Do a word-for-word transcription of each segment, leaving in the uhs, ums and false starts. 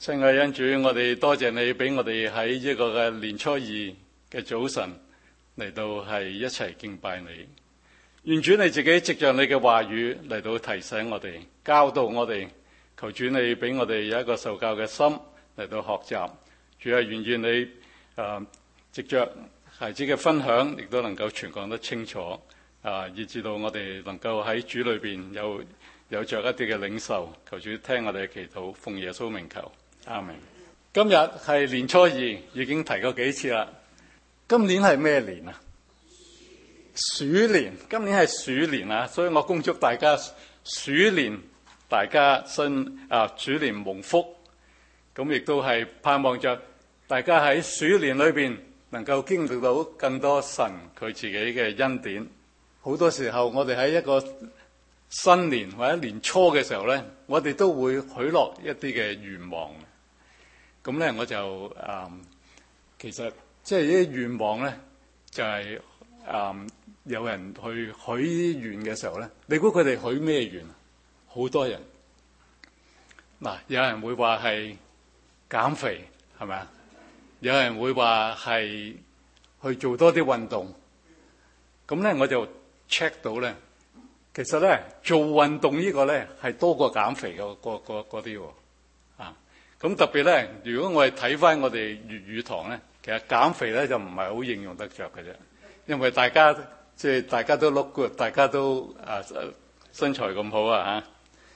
親愛恩主，我哋多謝你俾我哋喺呢個嘅年初二嘅早晨嚟到係一齊敬拜你。願主你自己藉着你嘅話語嚟到提醒我哋，教導我哋。求主你俾我哋有一個受教嘅心嚟到學習。主係願意你誒藉着孩子嘅分享，亦都能夠傳講得清楚啊，以至到我哋能夠喺主裏邊有有着一啲嘅領受。求主聽我哋嘅祈禱，奉耶穌名求。阿明，今日係年初二，已經提過幾次啦。今年係咩年啊？鼠年，今年係鼠年啊，所以我恭祝大家鼠年，大家新啊鼠年蒙福。咁亦都係盼望着大家喺鼠年裏邊能夠經歷到更多神佢自己嘅恩典。好多時候我哋喺一個新年或者年初嘅時候呢，我哋都會許落一啲嘅願望。咁咧我就誒、嗯，其實即係呢啲願望咧，就係、是、誒、嗯、有人去許願嘅時候咧，你估佢哋許咩願？好多人嗱，有人會話係減肥，係咪啊？有人會話係去做多啲運動。咁咧我就 check 到咧，其實咧做運動呢個咧係多過減肥嘅嗰啲喎。咁特別咧，如果我哋睇翻我哋粵語堂咧，其實減肥咧就唔係好應用得着嘅啫，因為大家即係大家都 look good，大家都啊身材咁好啊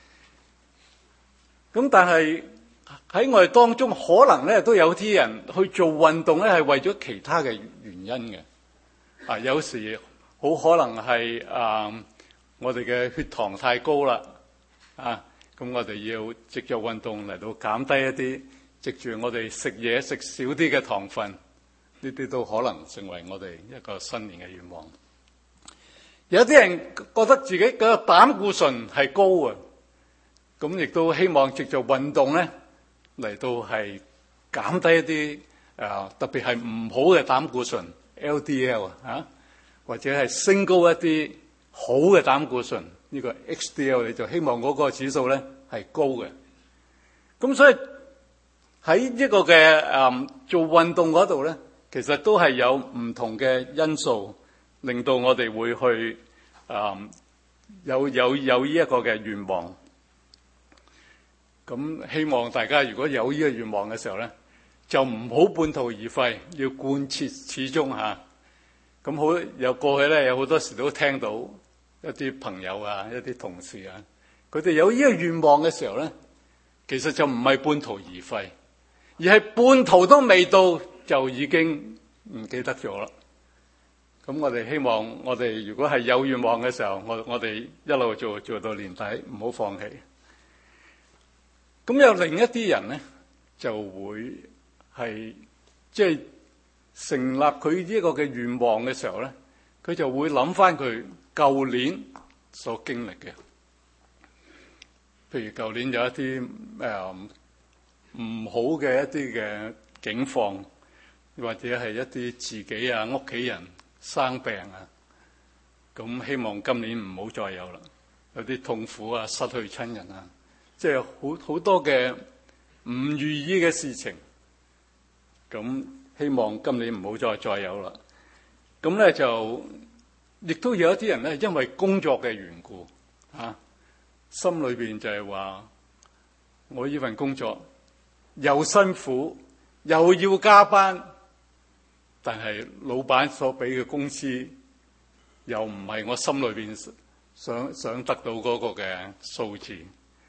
嚇。咁但係喺我哋當中，可能咧都有啲人去做運動咧係為咗其他嘅原因嘅。啊，有時好可能係啊，我哋嘅血糖太高啦，啊。咁我哋要藉著運動嚟到減低一啲，藉住我哋食嘢食少啲嘅糖分，呢啲都可能成為我哋一個新年嘅願望。有啲人覺得自己嘅膽固醇係高啊，咁亦都希望藉著運動咧嚟到係減低一啲啊，特別係唔好嘅膽固醇 L D L 啊，或者係升高一啲好嘅膽固醇。呢個 H D L 你就希望嗰個指數咧係高嘅，咁所以喺呢個嘅誒、嗯、做運動嗰度咧，其實都係有唔同嘅因素令到我哋會去誒、嗯、有有有呢一個嘅願望。咁希望大家如果有呢個願望嘅時候咧，就唔好半途而廢，要貫徹始終嚇。咁好有過去咧，有好多時都聽到。一啲朋友啊，一啲同事啊，佢哋有呢個願望嘅時候咧，其實就唔係半途而廢，而係半途都未到就已經唔記得咗啦。咁我哋希望我哋如果係有願望嘅時候，我我哋一路做做到年底，唔好放棄。咁有另一啲人咧，就會係即係成立佢呢個嘅願望嘅時候咧，佢就會諗翻佢舊年所經歷嘅，譬如舊年有一啲誒唔好嘅一啲嘅境況，或者係一啲自己啊屋企人生病啊，咁希望今年唔好再有啦。有啲痛苦啊，失去親人啊，即係好好多嘅唔如意嘅事情，咁希望今年唔好再再有啦。咁咧就。亦都有一啲人咧，因為工作嘅緣故，啊，心裏邊就係話：我呢份工作又辛苦，又要加班，但係老闆所俾嘅工資又唔係我心裏邊想想得到嗰個嘅數字，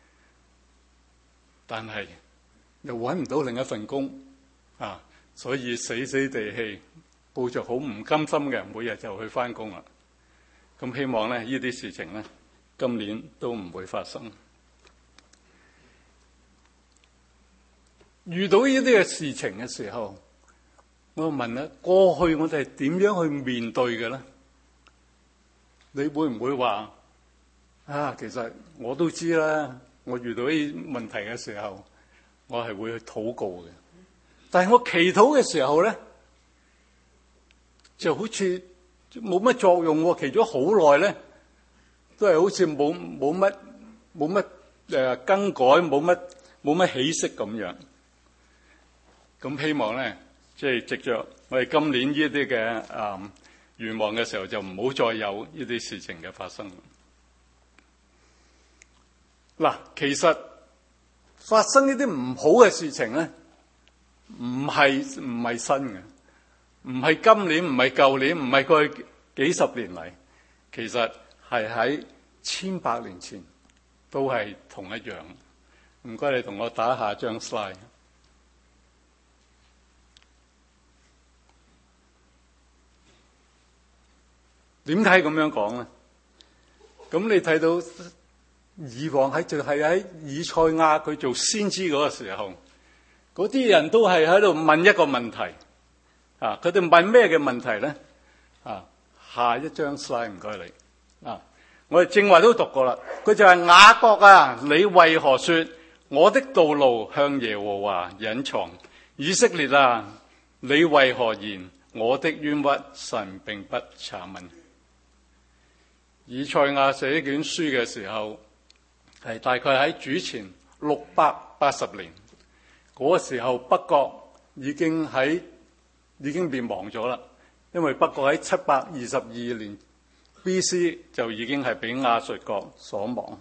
但係又揾唔到另一份工，啊，所以死死地氣，抱着好唔甘心嘅，每日就去返工啦。咁希望咧，呢啲事情咧，今年都唔會發生。遇到呢啲嘅事情嘅時候，我問咧，過去我哋係點樣去面對嘅咧？你會唔會話啊？其實我都知啦，我遇到呢啲問題嘅時候，我係會去禱告嘅。但係我祈禱嘅時候咧，就好似冇乜作用喎，祈咗好耐咧，都係好似冇冇乜冇乜誒更改，冇乜冇乜起色咁樣。 咁希望咧，即係藉着我哋今年呢啲嘅誒願望嘅時候，就唔好再有呢啲事情嘅發生。嗱，其實發生呢啲唔好嘅事情咧，唔係唔係新嘅，唔係今年，唔係舊年，唔係過去幾十年嚟，其實係喺千百年前都係同一樣。唔該，你同我打下張 slide。點解咁樣講咧？咁你睇到以往喺就係喺以賽亞佢做先知嗰個時候，嗰啲人都係喺度問一個問題啊！佢哋問咩嘅問題咧？啊，下一張 slide 唔該你啊！我哋正話都讀過啦，佢就係雅各啊，你為何說我的道路向耶和華隱藏？以色列啊，你為何言我的冤屈神並不查問？以賽亞寫呢卷書嘅時候，係大概喺主前六百八十年嗰個時候，北國已經喺已經滅亡咗啦。因為北國喺七百二十二年 B C 就已經係俾亞述國所亡。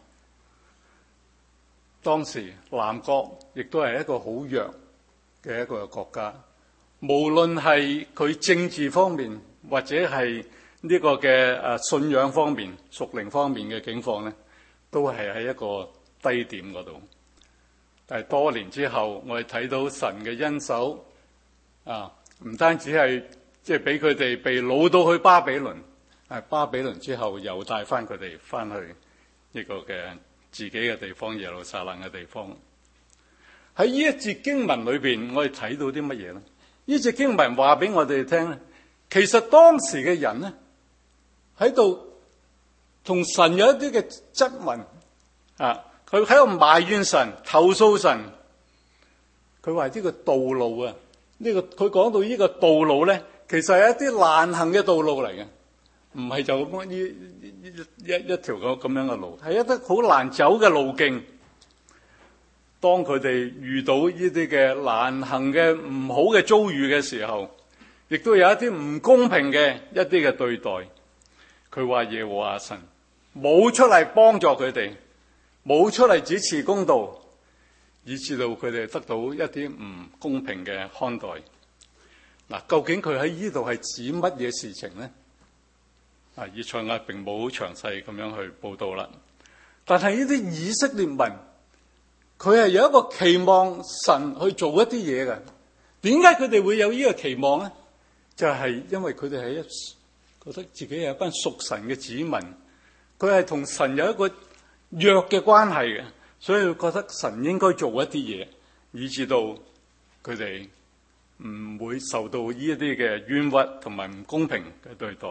當時南國亦都係一個好弱嘅一個國家，無論係佢政治方面或者係呢個嘅誒信仰方面、屬靈方面嘅境況咧，都係喺一個低點嗰度。但係多年之後，我哋睇到神嘅恩手啊，唔單止係即係俾佢哋被擄到去巴比倫，係巴比倫之後又帶翻佢哋翻去呢個嘅自己嘅地方，耶路撒冷嘅地方。喺呢一節經文裏邊，我哋睇到啲乜嘢咧？呢節經文話俾我哋聽咧，其實當時嘅人咧，喺度同神有一啲嘅質問啊，佢喺度埋怨神、投訴神。佢話呢個道路啊，呢個佢講到呢個道路咧，其實係一啲難行嘅道路嚟嘅，唔係就咁呢一一一條咁咁樣嘅路，係一啲好難走嘅路徑。當佢哋遇到呢啲嘅難行嘅唔好嘅遭遇嘅時候，亦都有一啲唔公平嘅一啲嘅對待。佢話耶和華神冇出嚟幫助佢哋，冇出嚟主持公道，以致到佢哋得到一啲唔公平嘅看待。嗱，究竟佢喺呢度係指乜嘢事情呢？啊，以賽亞並冇詳細咁樣去報道啦。但係呢啲以色列民，佢係有一個期望神去做一啲嘢嘅。點解佢哋會有呢個期望呢？就係、是、因為佢哋係一覺得自己係一班屬神嘅子民，佢係同神有一個約嘅關係嘅，所以佢覺得神應該做一啲嘢，以致到佢哋唔會受到呢一啲嘅冤屈同埋唔公平嘅對待。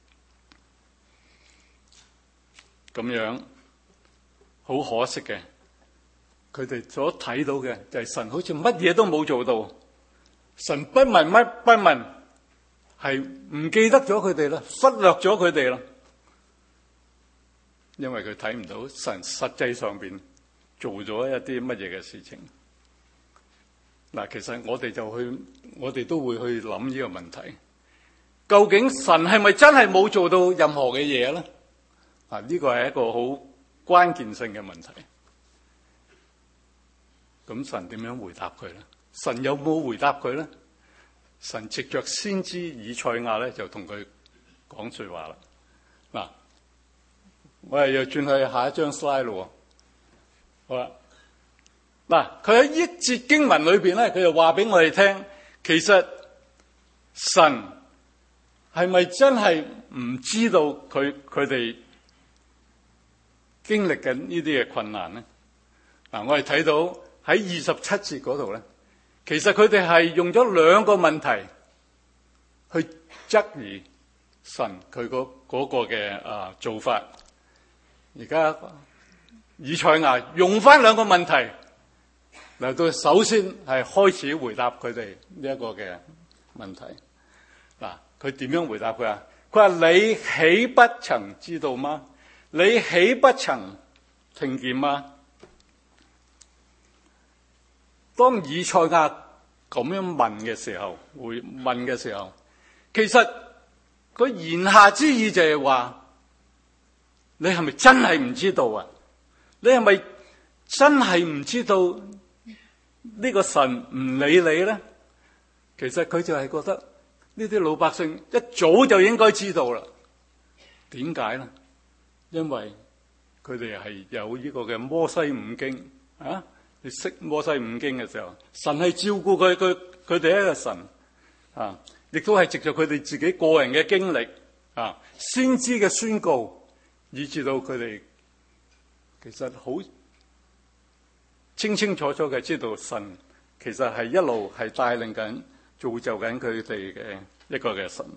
咁樣好可惜嘅，佢哋所睇到嘅就係神好似乜嘢都冇做到，神不聞乜不問，係唔記得咗佢哋啦，忽略咗佢哋啦。因為佢睇唔到神實際上邊做咗一啲乜嘢嘅事情。嗱，其實我哋就去，我哋都會去諗呢個問題：究竟神係咪真係冇做到任何嘅嘢咧？啊，呢個係一個好關鍵性嘅問題。咁神點樣回答佢咧？神有冇回答佢咧？神藉着先知以賽亞咧，就同佢講說話啦。嗱，我哋又轉去下一張 slide 咯。好啦，嗱，佢喺呢節經文裏邊咧，佢就話俾我哋聽，其實神係咪真係唔知道佢佢哋經歷緊呢啲嘅困難咧？嗱，我哋睇到喺二十七節嗰度咧，其實佢哋係用咗兩個問題去質疑神佢嗰嗰個嘅啊做法。而家以賽亞用翻兩個問題嚟到，首先係開始回答佢哋呢一個嘅問題。嗱，佢點樣回答佢啊？佢話：你豈不曾知道嗎？你豈不曾聽見嗎？當以賽亞咁樣問嘅時候，會問嘅時候，其實個言下之意就係話，你係咪真係唔知道啊？你係咪真係唔知道呢個神唔理你咧？其實佢就係覺得呢啲老百姓一早就應該知道啦。點解咧？因為佢哋係有呢個嘅摩西五經啊！你識摩西五經嘅時候，神係照顧佢佢佢哋一個神啊，亦都係藉着佢哋自己個人嘅經歷啊，先知嘅宣告，以至到佢哋其實好清清楚楚嘅知道神其實係一路係帶領緊、造就緊佢哋嘅一個嘅神。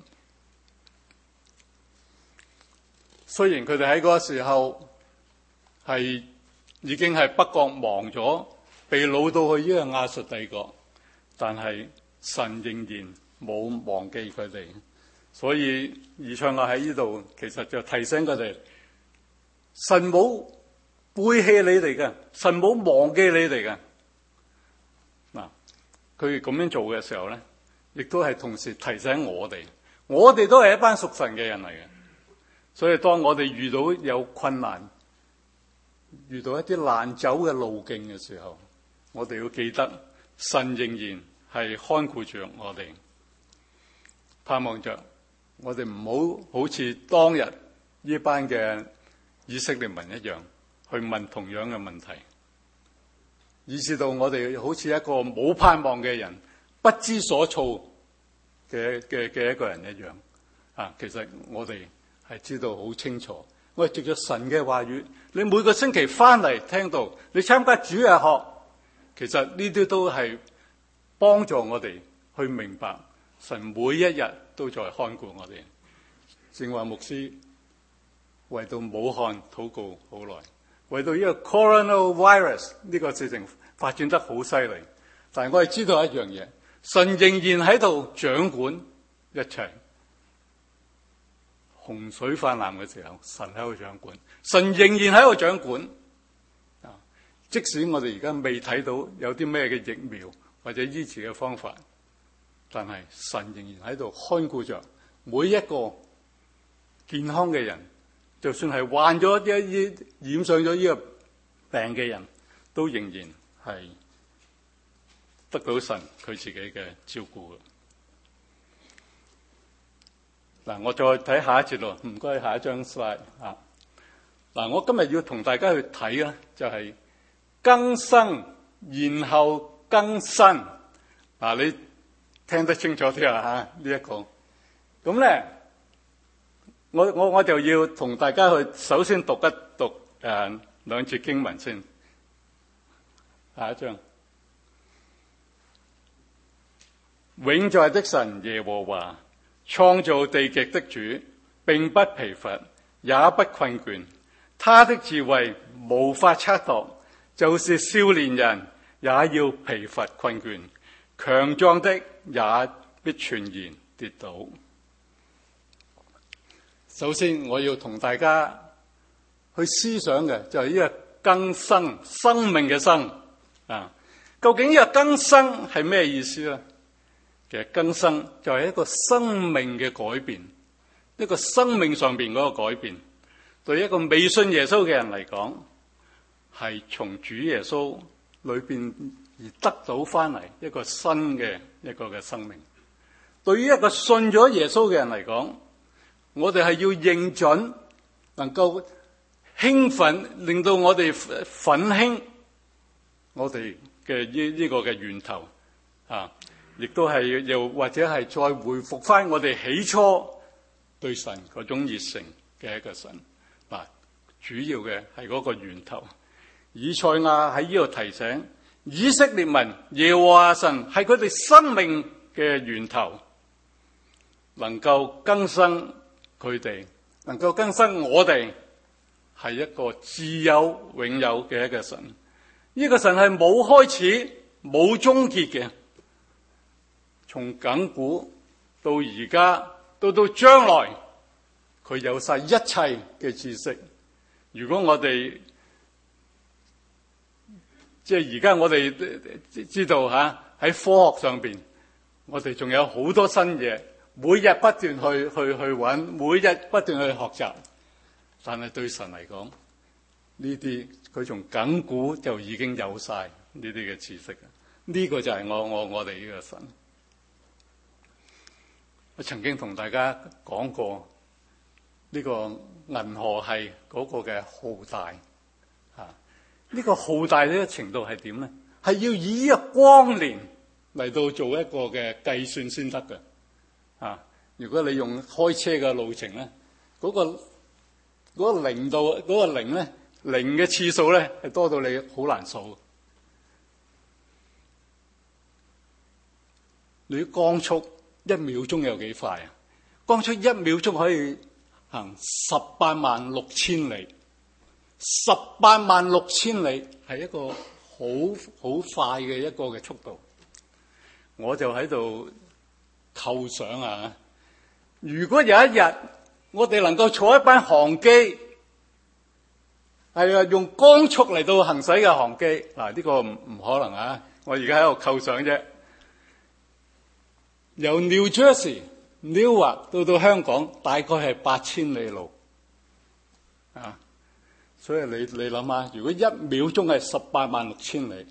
雖然佢哋喺嗰個時候係已經係北國亡咗，被擄到去呢個亞述帝國，但係神仍然冇忘記佢哋。所以以賽亞喺呢度其實就提醒佢哋，神冇背棄你哋嘅，神冇忘記你哋嘅。嗱，佢咁樣做嘅時候咧，亦都係同時提醒我哋，我哋都係一班屬神嘅人嚟嘅。所以當我哋遇到有困難，遇到一啲難走嘅路徑嘅時候，我哋要記得神仍然係看顧住我哋，盼望着我哋唔好好似當日呢班嘅以色列民一樣去問同樣嘅問題，以致到我哋好似一個冇盼望嘅人，不知所措嘅嘅嘅一個人一樣啊！其實我哋係知道好清楚，我哋藉着神嘅話語，你每個星期翻嚟聽到，你參加主日學，其實呢啲都係幫助我哋去明白神每一日都在看顧我哋。正話牧師為到武漢禱告好耐，為到呢個 coronavirus 呢個事情發展得好犀利，但係我哋知道一樣嘢，神仍然喺度掌管一切。洪水泛濫嘅時候，神喺度掌管，神仍然喺度掌管。啊，即使我哋而家未睇到有啲咩嘅疫苗或者醫治嘅方法，但係神仍然喺度看顧着每一個健康嘅人，就算係患咗一啲染上咗呢個病嘅人，都仍然係得到神佢自己嘅照顧嘅。嗱，我再睇下一節咯，唔該，下一張 slide 啊。嗱，我今日要同大家去睇咧，就係、是、更新，然後更新。嗱，你聽得清楚啲啊？吓、這個，呢一個，咁咧，我我我就要同大家去首先讀一讀誒、呃、兩節經文先。下一張，永在的神耶和華，創造地極的主，並不疲乏，也不困倦。他的智慧無法測度，就是少年人也要疲乏困倦，強壯的也必全然跌倒。首先，我要同大家去思想嘅就係呢個更新，生命嘅生啊。究竟呢個更新係咩意思呢？其實更新就係一個生命嘅改變，一個生命上邊嗰個改變。對一個未信耶穌嘅人嚟講，係從主耶穌裏邊而得到翻嚟一個新嘅一個嘅生命。對於一個信咗耶穌嘅人嚟講，我哋係要認準，能夠興奮，令到我哋奮興我哋嘅呢呢個嘅源頭啊！亦都係又或者係再回復翻我哋起初對神嗰種熱誠嘅一個神嗱，主要嘅係嗰個源頭。以賽亞喺呢度提醒以色列民，耶和華神係佢哋生命嘅源頭，能夠更新佢哋，能夠更新我哋，係一個自有永有嘅一個神。呢個神係冇開始冇終結嘅。從亙古到而家，到到將來，佢有晒一切嘅知識。如果我哋即係而家我哋知道吓， 喺科學上邊，我哋仲有好多新嘢，每日不斷去去去揾，每日不斷去學習。但係對神嚟講，呢啲佢從亙古就已經有晒呢啲嘅知識。呢個就係我我我哋呢個神。我曾經同大家講過呢個銀河系嗰個嘅浩大啊，呢個浩大呢個程度係點咧？係要以一個光年嚟到做一個嘅計算先得嘅啊！如果你用開車嘅路程咧，嗰個嗰個零度嗰個零咧，零嘅次數咧係多到你好難數。你光速一秒鐘有幾快啊？光速一秒鐘可以行十八萬六千里，十八萬六千里係一個好好快嘅一個嘅速度。我就喺度構想啊，如果有一日我哋能夠坐一班航機，係啊，用光速嚟到行駛嘅航機，嗱，呢個唔唔可能啊！我而家喺度構想啫。由 New Jersey、Newark 到到香港，大概係八千里路啊！所以你你諗下，如果一秒鐘係十八萬六千里，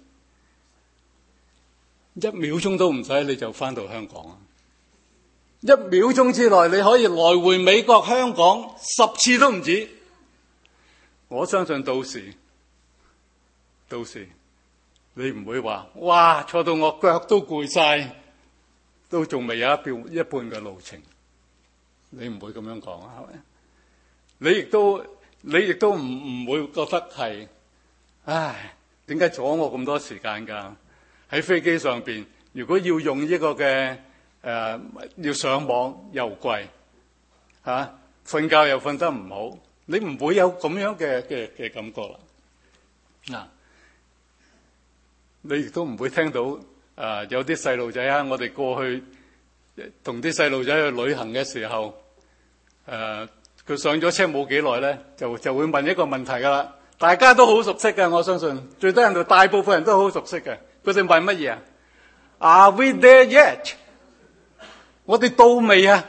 一秒鐘都唔使你就翻到香港啊！一秒鐘之內你可以來回美國、香港十次都唔止。我相信到時，到時你唔會話哇，坐到我腳都攰晒，都仲未有一半一半嘅路程。你唔會咁樣講啊，係咪？你亦都你亦都唔唔會覺得係，唉，點解阻我咁多時間㗎？喺飛機上邊，如果要用呢個嘅誒、呃，要上網又貴，嚇、啊，瞓覺又瞓得唔好，你唔會有咁樣嘅嘅嘅感覺啦。嗱、啊，你亦都唔會聽到誒、呃、有啲細路仔啊，我哋過去同啲細路仔去旅行嘅時候，誒、呃，佢上咗車冇幾耐咧，就就會問一個問題㗎啦。大家都好熟悉嘅，我相信最多人度大部分人都好熟悉嘅。佢哋問乜嘢啊 ？Are we there yet？ 我哋到未啊？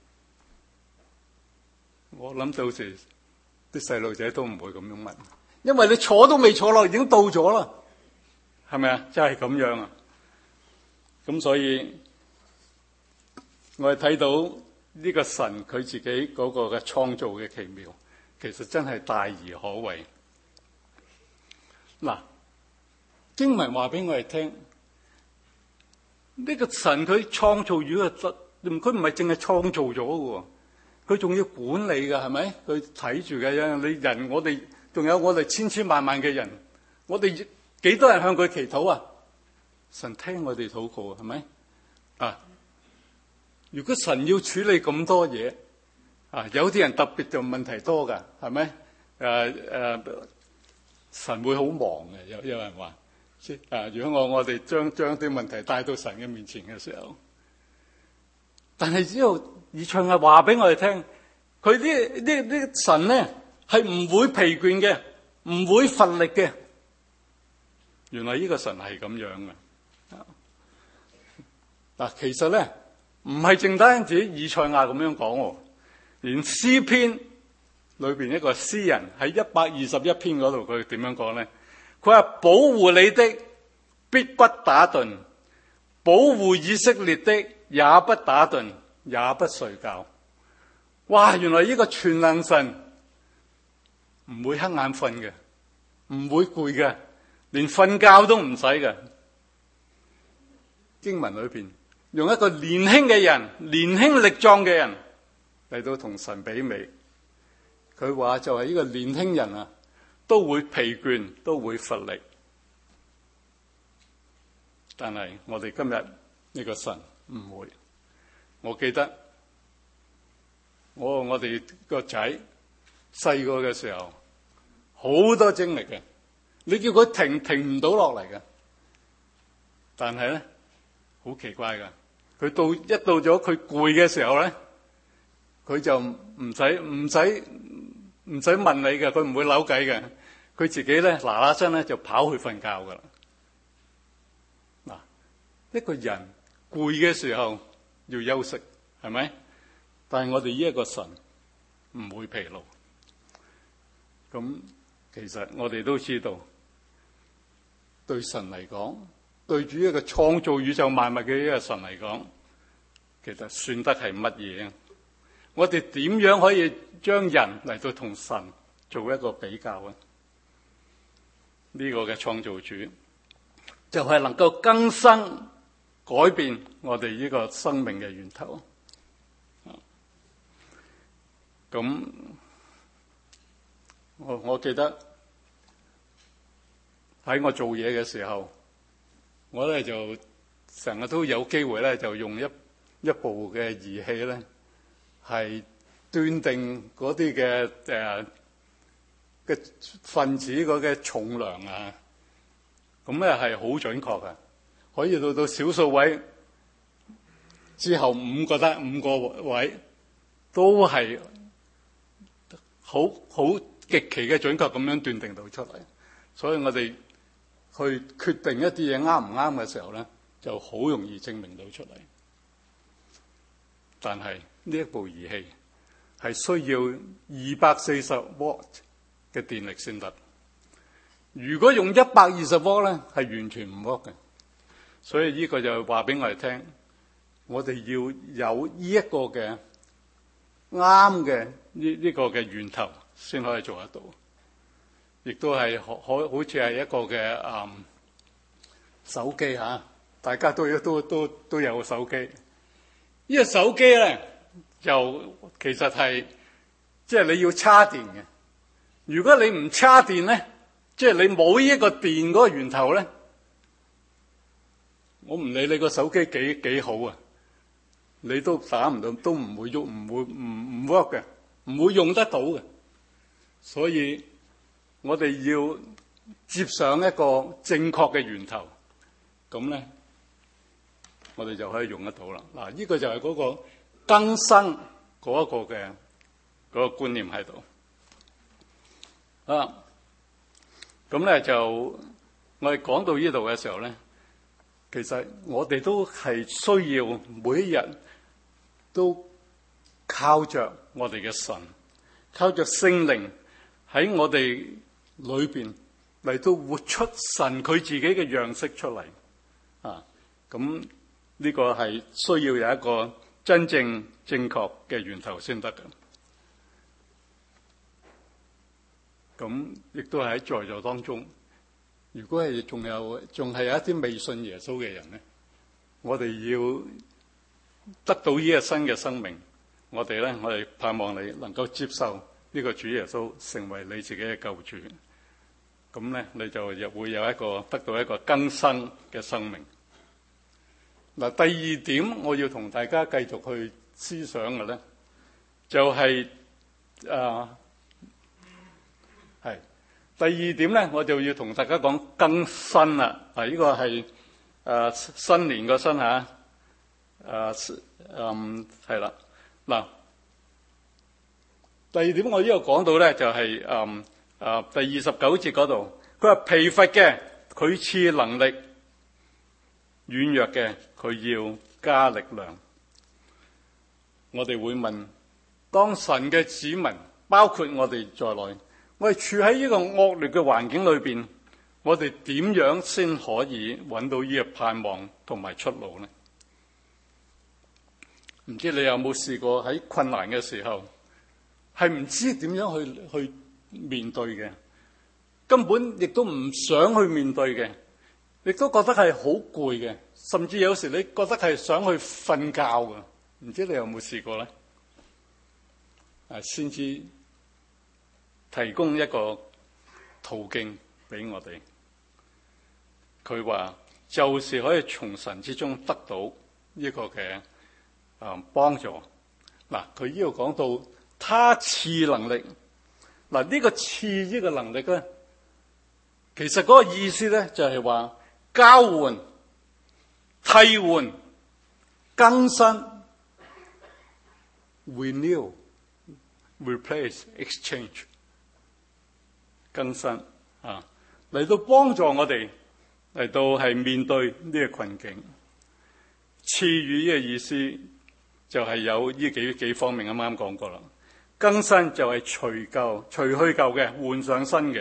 我諗到時啲細路仔都唔會咁樣問，因為你坐都未坐落，已經到咗啦，係咪啊？真係咁樣啊！咁所以我哋睇到呢個神佢自己嗰個嘅創造嘅奇妙，其實真係大而可畏。嗱，經文話俾我哋聽，呢個神佢創造宇宙，佢唔係淨係創造咗嘅，佢仲要管理嘅，係咪？佢睇住嘅，你人我哋仲有我哋千千萬萬嘅人，我哋幾多人向佢祈禱啊？神聽我哋禱告，係咪？啊，如果神要處理咁多嘢，啊，有啲人特別就問題多噶，係咪？誒誒。神會好忙嘅，有有人話，啊，如果我我哋將將啲問題帶到神嘅面前嘅時候，但係只有以賽亞話俾我哋聽，佢啲啲啲神咧係唔會疲倦嘅，唔會乏力嘅。原來呢個神係咁樣嘅。嗱，其實咧唔係淨單止以賽亞咁樣講，連詩篇裏邊一個詩人喺一百二十一篇嗰度，佢點樣講咧？佢話保護你的必不打盹，保護以色列的也不打盹，也不睡覺。哇！原來呢個全能神唔會瞌眼瞓嘅，唔會攰嘅，連瞓覺都唔使嘅。經文裏邊用一個年輕嘅人，年輕力壯嘅人嚟到同神媲美。佢話就係呢個年輕人啊，都會疲倦，都會乏力。但係我哋今日呢個神唔會。我記得我我哋個仔細個嘅時候，好多精力嘅，你叫佢停停唔到落嚟嘅。但係咧，好奇怪噶，佢到一到咗佢攰嘅時候咧，佢就唔使唔使。唔使問你嘅，佢唔會扭計嘅，佢自己咧嗱嗱聲咧就跑去瞓覺噶啦。嗱， 一個人攰嘅時候要休息，係咪？但係我哋呢一個神唔會疲勞。咁其實我哋都知道，對神嚟講，對住一個創造宇宙萬物嘅一個神嚟講，其實算得係乜嘢？我哋點樣可以將人嚟到同神做一個比較啊？呢個嘅創造主就係能夠更新改變我哋呢個生命嘅源頭。咁我我記得喺我做嘢嘅時候，我咧就成日都有機會咧，就用一一部嘅儀器咧，係斷定嗰啲嘅誒嘅分子嗰嘅重量啊，咁咧係好準確嘅，可以到到小數位之後五個得五個位都係好好極其嘅準確咁樣斷定到出嚟。所以我哋去決定一啲嘢啱唔啱嘅時候咧，就好容易證明到出嚟。但係呢一部儀器係需要二百四十瓦嘅電力先得。如果用一百二十瓦咧，係完全唔 work 嘅。所以呢個就話俾我哋聽，我哋要有呢一個嘅啱嘅呢呢個嘅源頭先可以做得到。亦都係可可好似係一個嘅誒、嗯、手機嚇，大家都都都都有手機。呢個手機咧就其實係即係你要叉電嘅。如果你唔叉電咧，即係你冇呢一個電嗰個源頭咧，我唔理你個手機幾幾好啊，你都打唔到，都唔會喐，唔會唔唔 work 嘅，唔會用得到嘅。所以我哋要接上一個正確嘅源頭，咁咧我哋就可以用得到啦。嗱，呢個就係嗰個更新嗰一個嘅嗰個觀念喺度啊。咁咧就我哋講到呢度嘅時候咧，其實我哋都係需要每一日都靠着我哋嘅神，靠着聖靈喺我哋裏邊嚟到活出神佢自己嘅樣式出嚟啊！咁呢個係需要有一個真正正確嘅源頭先得嘅。咁亦都係喺在座當中，如果係仲有仲係有一啲未信耶穌嘅人咧，我哋要得到呢個新嘅生命，我哋咧我哋盼望你能夠接受呢個主耶穌成為你自己嘅救主。咁咧，你就又會有一個得到一個更新嘅生命。嗱，第二點我要同大家繼續去思想嘅咧，就係啊，係第二點咧，我就要同大家講更新啦。啊，呢個係啊新年個新嚇，啊嗯係啦。嗱，第二點我呢度講到咧，就係嗯。啊！第二十九節嗰度，佢話疲乏嘅佢賜能力，軟弱嘅佢要加力量。我哋會問：當神嘅子民，包括我哋在內，我哋處喺呢個惡劣嘅環境裏邊，我哋點樣先可以揾到呢個盼望同埋出路呢？唔知你有冇試過喺困難嘅時候，係唔知點樣去去面對嘅，根本亦都唔想去面對嘅，亦都覺得係好攰嘅，甚至有時你覺得係想去瞓覺嘅。唔知你有冇試過咧？啊，先至提供一個途徑俾我哋。佢話就是可以從神之中得到呢個嘅啊幫助。嗱，佢呢度講到他賜能力。嗱，呢個賜呢個能力咧，其實嗰個意思咧就係話交換、替換、更新 renew、replace、exchange 更新啊，嚟到幫助我哋嚟到係面對呢個困境賜予嘅意思就係有呢幾幾方面，啱啱講過啦。更新就係除舊、除去舊嘅，換上新嘅。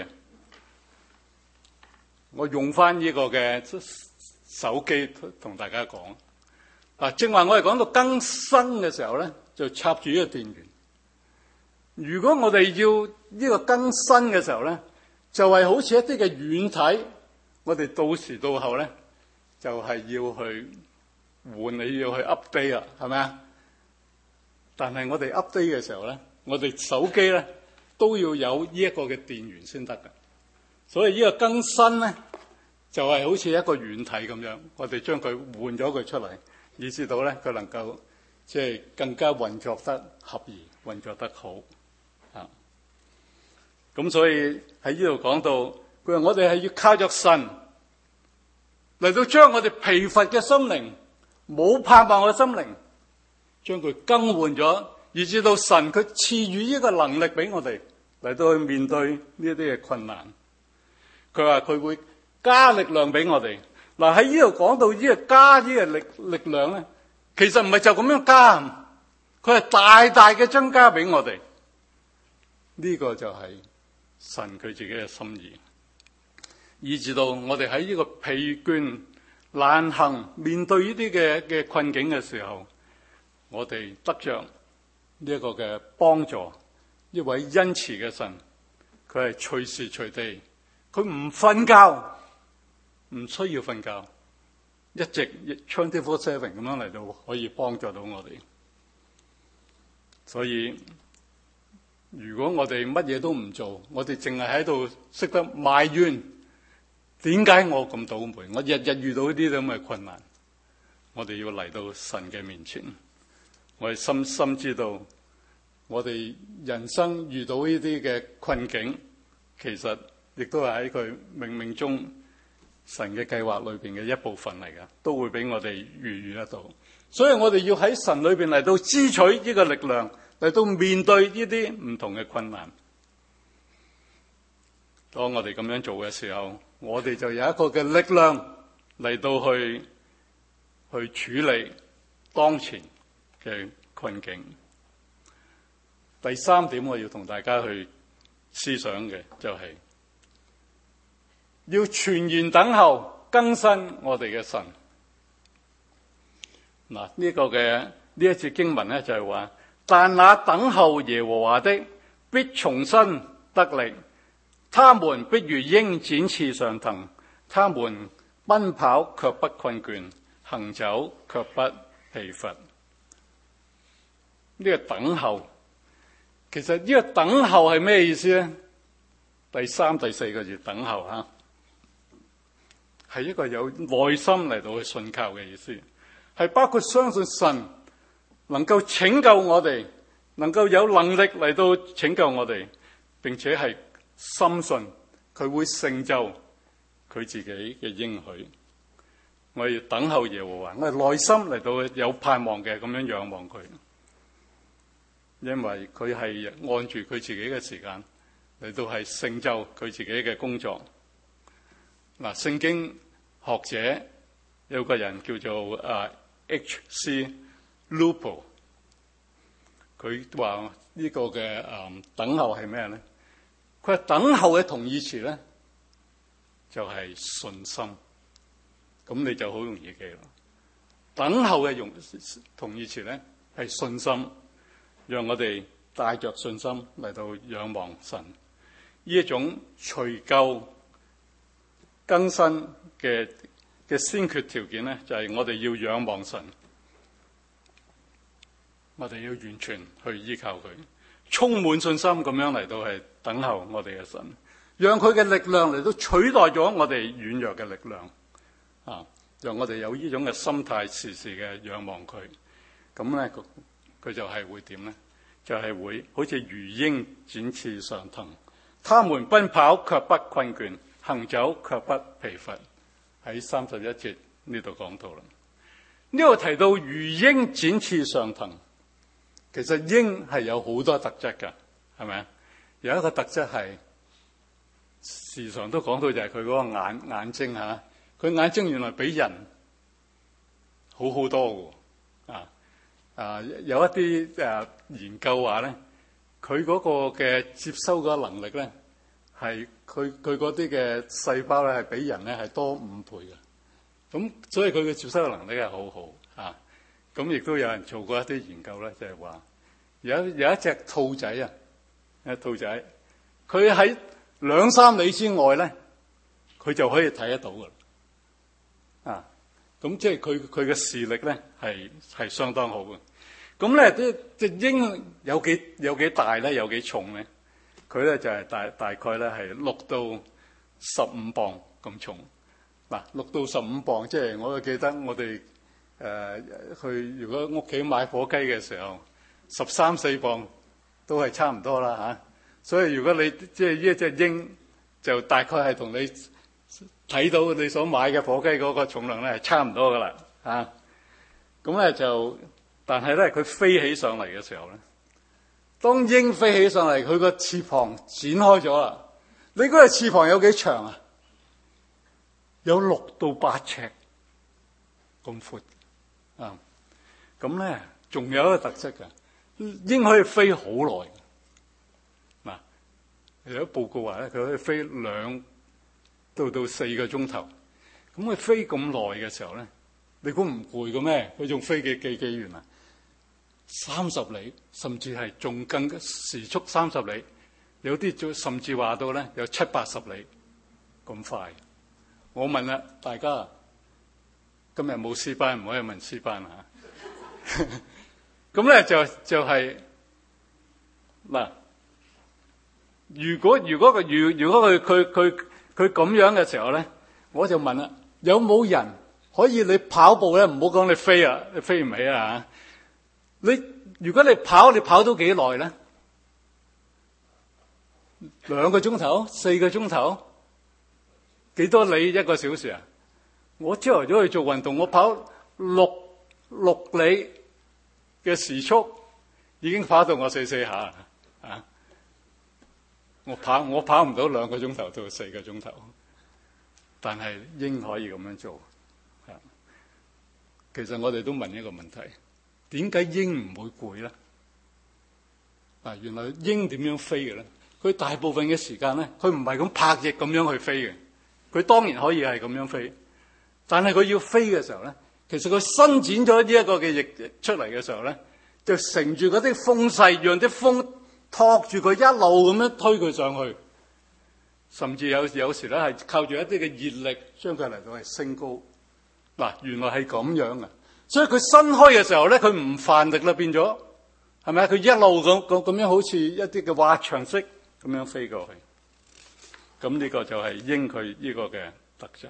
我用翻呢個嘅手機同大家講。嗱，正話我哋講到更新嘅時候咧，就插住呢個電源。如果我哋要呢個更新嘅時候咧，就係好似一啲嘅軟體，我哋到時到後咧，就係要去換，你要去 update 啊，係咪啊？但係我哋 update 嘅時候咧，我哋手機咧都要有呢一個嘅電源先得㗎。所以呢個更新咧，就係好似一個軟體咁樣，我哋將佢換咗佢出嚟，以至到咧佢能夠即係更加運作得合宜，運作得好啊。咁所以喺呢度講到，佢話我哋係要靠着神嚟到將我哋疲乏嘅心靈、冇盼望嘅心靈，將佢更換咗，以至到神佢賜予呢個能力俾我哋嚟到去面對呢一啲嘅困難。佢話佢會加力量俾我哋。嗱，喺呢度講到呢個加呢個力力量咧，其實唔係就咁樣加，佢係大大嘅增加俾我哋。呢個就係神佢自己嘅心意，以至到我哋喺呢個疲倦難行面對呢啲嘅嘅困境嘅時候，我哋得着呢一個嘅幫助。呢位恩慈嘅神，佢係隨時隨地，佢唔瞓覺，唔需要瞓覺，一直二十四小時咁樣嚟到可以幫助到我哋。所以如果我哋乜嘢都唔做，我哋淨係喺度識得埋怨，點解我咁倒霉？我日日遇到呢啲咁嘅困難，我哋要嚟到神嘅面前，我哋深深知道，我哋人生遇到呢啲嘅困境，其實亦都係喺佢冥冥中神嘅計劃裏邊嘅一部分嚟㗎，都會俾我哋預預得到。所以我哋要喺神裏邊嚟到支取呢個力量，嚟到面對呢啲唔同嘅困難。當我哋咁樣做嘅時候，我哋就有一個嘅力量嚟到去去處理當前嘅困境。第三點我要同大家去思想嘅就係要全然等候更新我哋嘅神。嗱，呢個嘅呢一節經文咧就係話，但那等候耶和華的必重新得力，他們必如鷹展翅上騰，他們奔跑卻不困倦，行走卻不疲乏。呢個等候，其實呢個等候係咩意思咧？第三、第四個字等候吓，係一個有耐心嚟到去信靠嘅意思，係包括相信神能夠拯救我哋，能夠有能力嚟到拯救我哋，並且係深信佢會成就佢自己嘅應許。我哋等候耶和華，我哋耐心嚟到有盼望嘅咁樣仰望佢，因為佢係按住佢自己嘅時間嚟到係成就佢自己嘅工作。嗱，聖經學者有個人叫做啊 H C Lupo， 佢話呢個嘅誒等候係咩咧？佢話等候嘅同義詞咧就係信心，咁你就好容易記啦。等候嘅用同義詞咧係信心，讓我哋帶着信心嚟到仰望神。呢一種除舊更新嘅嘅先決條件咧，就係我哋要仰望神，我哋要完全去依靠佢，充滿信心咁樣嚟到係等候我哋嘅神，讓佢嘅力量嚟到取代咗我哋軟弱嘅力量啊！讓我哋有呢種嘅心態，時時嘅仰望佢。咁咧，佢佢就係會點咧？就係、是、會好似如鷹展翅上騰，他們奔跑卻不困倦，行走卻不疲乏。喺三十一節呢度講到啦。呢度提到如鷹展翅上騰，其實鷹係有好多特質㗎，係咪啊？有一個特質係時常都講到，就係佢嗰個眼眼睛嚇，佢眼睛原來比人好好多嘅。啊啊，有一啲誒、啊、研究話咧，佢嗰個嘅接收嘅能力咧，係佢佢嗰啲嘅細胞咧係比人咧係多五倍嘅。咁所以佢嘅接收嘅能力係好好啊。咁亦都有人做過一啲研究咧，就係話有有一隻兔仔啊，一兔仔，佢喺兩三里之外咧，佢就可以睇得到㗎啦。啊，咁即係佢佢嘅視力咧係係相當好嘅。咁咧啲隻鷹有幾有幾大咧？有幾重咧？佢咧就係、是、大大概咧係六到十五磅咁重。嗱，六到十五磅，即係我記得我哋誒、呃、去如果屋企買火雞嘅時候，十三四磅都係差唔多啦嚇、啊。所以如果你即係呢一隻鷹，就大概係同你睇到你所買嘅火雞嗰個重量咧係差唔多噶啦嚇。咁咧就，但係咧佢飛起上嚟嘅時候咧，當鷹飛起上嚟，佢個翅膀展開咗啦。你嗰個翅膀有幾長啊？有六到八尺咁闊啊！咁咧仲有一個特色嘅，鷹可以飛好耐。嗱，有啲報告話咧，佢可以飛兩到到四個鐘頭。咁佢飛咁耐嘅時候咧，你估唔攰嘅咩？佢仲飛幾幾幾遠啊？三十里，甚至係仲更時速三十里。有啲甚至話到咧有七八十里咁快。我問啦，大家今日冇詩班，唔可以問詩班啊！咁咧就就係、是、嗱，如果如果佢如如果佢佢佢佢咁樣嘅時候咧，我就問啦，有冇人可以你跑步咧？唔好講你飛啊，你飛唔起啊！你如果你跑，你跑到幾耐咧？兩個鐘頭，四個鐘頭？幾多里一個小時啊？我朝頭早去做運動，我跑六六里嘅時速，已經跑到我四四下啊！我跑我跑唔到兩個鐘頭到四個鐘頭，但係鷹可以咁樣做。其實我哋都問一個問題：點解鷹唔會攰咧？啊，原來鷹點樣飛嘅咧？佢大部分嘅時間咧，佢唔係咁拍翼咁樣去飛嘅。佢當然可以係咁樣飛，但係佢要飛嘅時候咧，其實佢伸展咗呢一個嘅翼出嚟嘅時候咧，就乘住嗰啲風勢，讓啲風托住佢一路咁樣推佢上去，甚至有有時咧係靠住一啲嘅熱力將佢嚟到係升高。嗱，原來係咁樣啊！所以佢伸開嘅時候咧，佢唔犯力啦，變咗係咪啊？佢一路咁咁咁樣好似一啲嘅滑翔式咁樣飛過去。咁呢個就係鷹佢呢個嘅特質。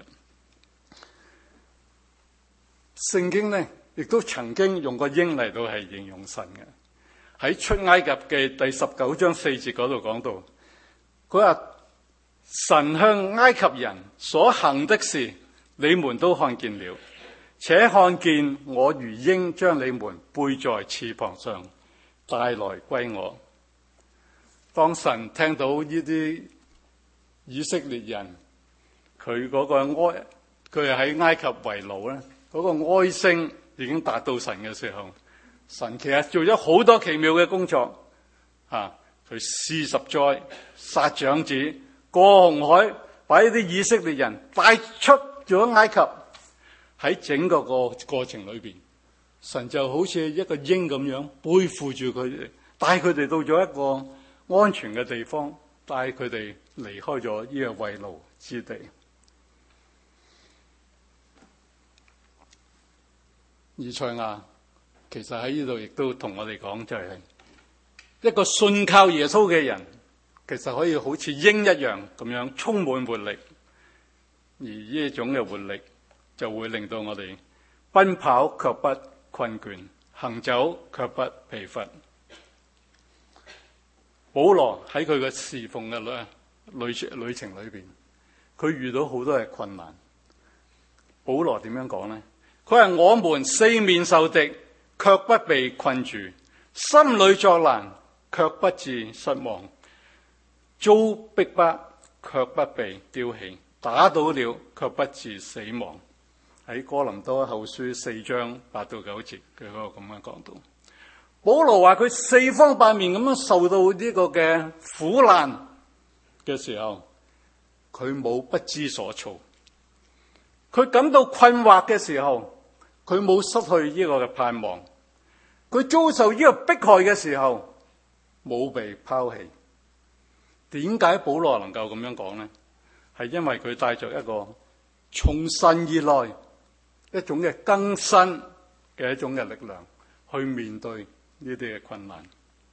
聖經咧亦都曾經用個鷹嚟到係形容神嘅。喺出埃及嘅第十九章四節嗰度講到，佢話神向埃及人所行的事，你們都看見了，且看見我如鷹將你們背在翅膀上帶來歸我。當神聽到呢啲以色列人佢嗰個哀，佢係喺埃及為奴咧，嗰個哀聲已經達到神嘅時候，神其實做咗好多奇妙嘅工作啊！佢施十災、殺長子、過紅海，把呢啲以色列人帶出咗埃及。喺整個個過程裏邊，神就好似一個鷹咁樣背負住佢哋，帶佢哋到咗一個安全嘅地方，帶佢哋離開咗呢個為奴之地。以賽亞其實喺呢度亦都同我哋講，就係一個信靠耶穌嘅人，其實可以好似鷹一樣咁樣充滿活力，而呢種嘅活力就會令到我哋奔跑卻不困倦，行走卻不疲乏。保羅喺佢嘅侍奉嘅旅旅程裏邊，佢遇到好多嘅困難。保羅點樣講呢？佢話我們四面受敵，卻不被困住；心裏作難，卻不致失望；遭逼迫，卻不被丟棄；打倒了，卻不致死亡。 喺哥林多後書四章八到九節，佢嗰個咁樣講到，保羅話佢四方八面咁樣受到呢個嘅苦難嘅時候，佢冇不知所措。佢感到困惑嘅時候，佢冇失去呢個嘅盼望。佢遭受呢個迫害嘅時候，冇被拋棄。點解保羅能夠咁樣講呢？係因為佢帶着一個從神而來一種嘅更新嘅一種嘅力量去面對呢啲嘅困難。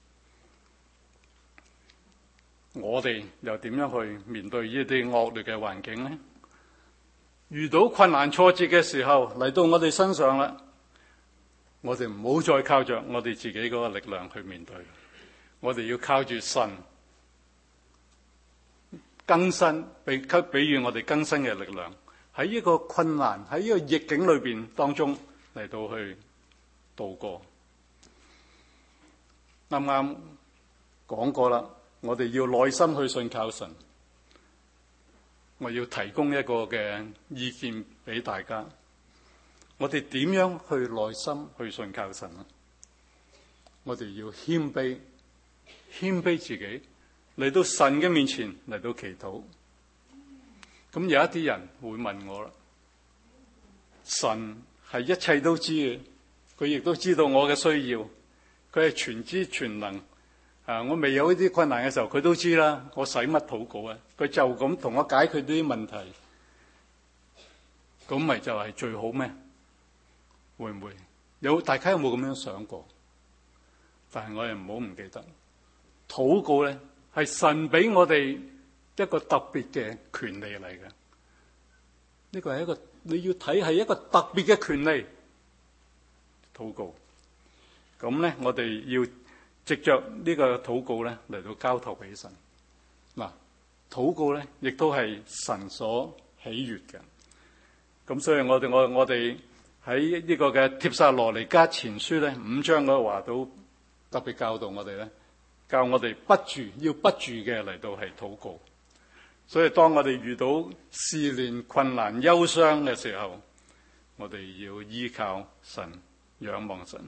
我哋又點樣去面對呢啲惡劣嘅環境呢？遇到困難挫折嘅時候嚟到我哋身上啦，我哋唔好再靠着我哋自己嗰個力量去面對，我哋要靠住神更新，俾給比喻我哋更新嘅力量，喺呢個困難喺呢個逆境裏邊當中嚟到去度過。啱啱講過啦，我哋要耐心去信靠神。我要提供一個嘅意見俾大家，我哋點樣去耐心去信靠神啊？我哋要謙卑，謙卑自己嚟到神嘅面前嚟到祈禱。咁有一啲人會問我啦，神係一切都知嘅，佢亦都知道我嘅需要，佢係全知全能。啊！我未有呢啲困難嘅時候，佢都知啦。我使乜禱告啊？佢就咁同我解決呢啲問題，咁咪就係最好咩？會唔會有？大家有冇咁樣想過？但係我哋唔好唔記得，禱告咧係神俾我哋一個特別嘅權利嚟嘅。呢個係一個你要睇係一個特別嘅權利。禱告咁咧，我哋要藉着呢個禱告咧嚟到交託俾神。嗱，禱告咧亦都係神所喜悅嘅。咁所以我哋我我哋喺呢個嘅帖撒羅尼迦前書咧五章嗰個話都特別教導我哋咧，教我哋不住要不住嘅嚟到係禱告。所以當我哋遇到試煉、困難、憂傷嘅時候，我哋要依靠神、仰望神。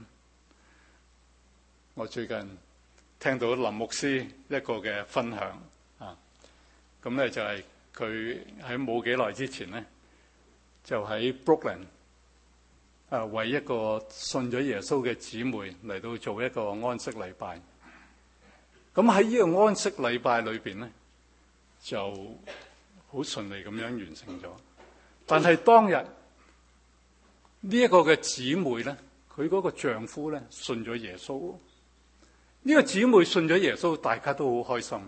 我最近聽到林牧師一個嘅分享啊，咁咧就係佢喺冇幾耐之前咧，就喺 Brooklyn 啊，為一個信咗耶穌嘅姊妹嚟到做一個安息禮拜。咁喺呢個安息禮拜裏邊咧，就好順利咁樣完成咗。但係當日呢一個嘅姊妹咧，佢嗰個丈夫咧信咗耶穌。呢個姊妹信咗耶穌，大家都好開心。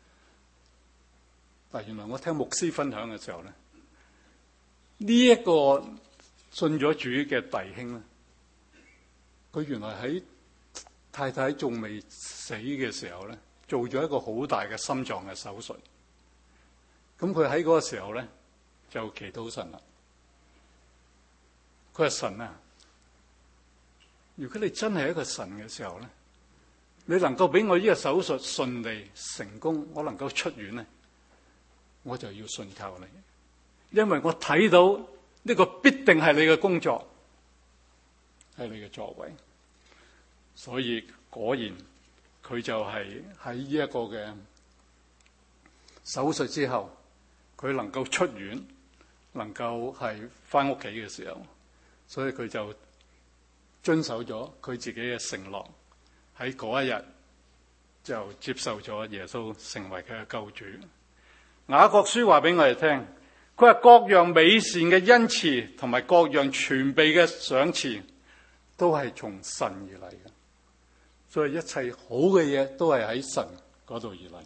但原來我聽牧師分享嘅時候咧，呢一個信咗主嘅弟兄咧，佢原來喺太太仲未死嘅時候咧，做咗一個好大嘅心臟嘅手術。咁佢喺嗰個時候咧，就祈禱神啦。佢話神啊，如果你真係一個神嘅時候咧，你能夠俾我呢個手術順利成功，我能夠出院咧，我就要信靠你，因為我睇到呢個必定係你嘅工作，係你嘅作為。所以果然佢就係喺呢一個嘅手術之後，佢能夠出院，能夠係翻屋企嘅時候，所以佢就遵守咗佢自己嘅承諾。喺嗰一日就接受咗耶穌成為佢嘅救主。雅各書話俾我哋聽，佢話各樣美善嘅恩賜同埋各樣全備嘅賞賜都係從神而嚟嘅，所以一切好嘅嘢都係喺神嗰度而嚟。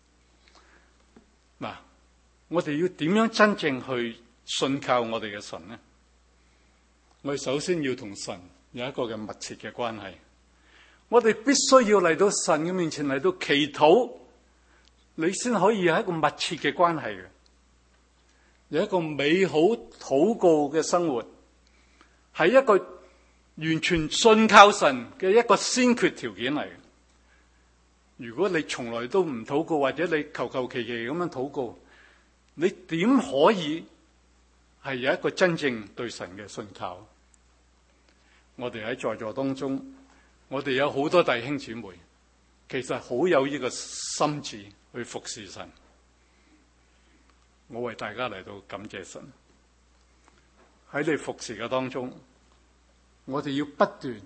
嗱，我哋要點樣真正去信靠我哋嘅神呢？我哋首先要同神有一個嘅密切嘅關係。我哋必須要嚟到神嘅面前嚟到祈禱，你先可以有一個密切嘅關係嘅，有一個美好禱告嘅生活，係一個完全信靠神嘅一個先決條件嚟嘅。如果你從來都唔禱告，或者你求求其其咁樣禱告，你點可以係有一個真正對神嘅信靠。我哋喺在座當中，我哋有好多弟兄姊妹，其實好有呢個心志去服侍神。我為大家嚟到感謝神。喺你服侍嘅當中，我哋要不斷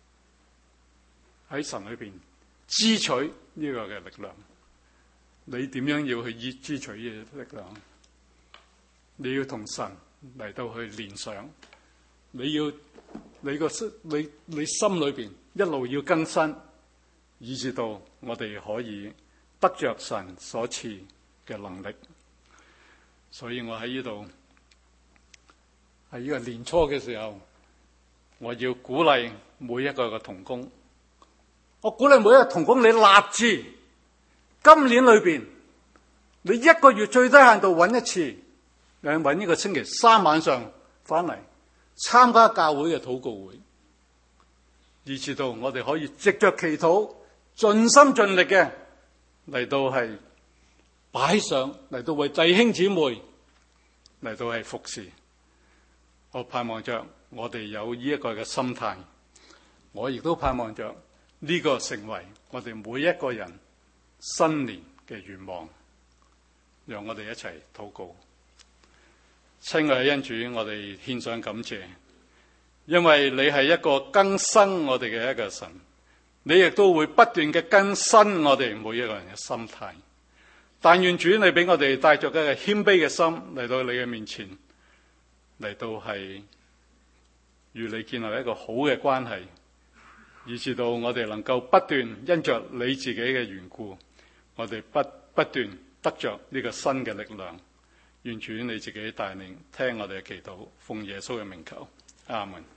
喺神裏邊支取呢個嘅力量。你點樣要去支取呢個力量？你要同神嚟到去聯想，你要你個你你心裏邊一路要更新，以至到我哋可以得着神所賜嘅能力。所以我喺呢度喺呢個年初嘅時候，我要鼓勵每一個嘅同工。我鼓勵每一個同工，你立志今年裏邊，你一個月最低限度揾一次，誒揾呢個星期三晚上翻嚟參加教會嘅禱告會，以至到我哋可以藉着祈禱，盡心盡力嘅嚟到係擺上，嚟到為弟兄姊妹嚟到係服侍。我盼望着我哋有呢一個嘅心態，我亦都盼望着呢個成為我哋每一個人新年嘅願望。讓我哋一齊禱告。親愛嘅恩主，我哋獻上感謝，因為你係一個更新我哋嘅一個神，你亦都會不斷嘅更新我哋每一個人嘅心態。但願主你俾我哋帶着一個謙卑嘅心嚟到你嘅面前，嚟到係與你建立一個好嘅關係，以至到我哋能夠不斷因着你自己嘅緣故，我哋不不斷得着呢個新嘅力量。願主你自己帶領聽我哋嘅祈禱，奉耶穌嘅名求，阿門。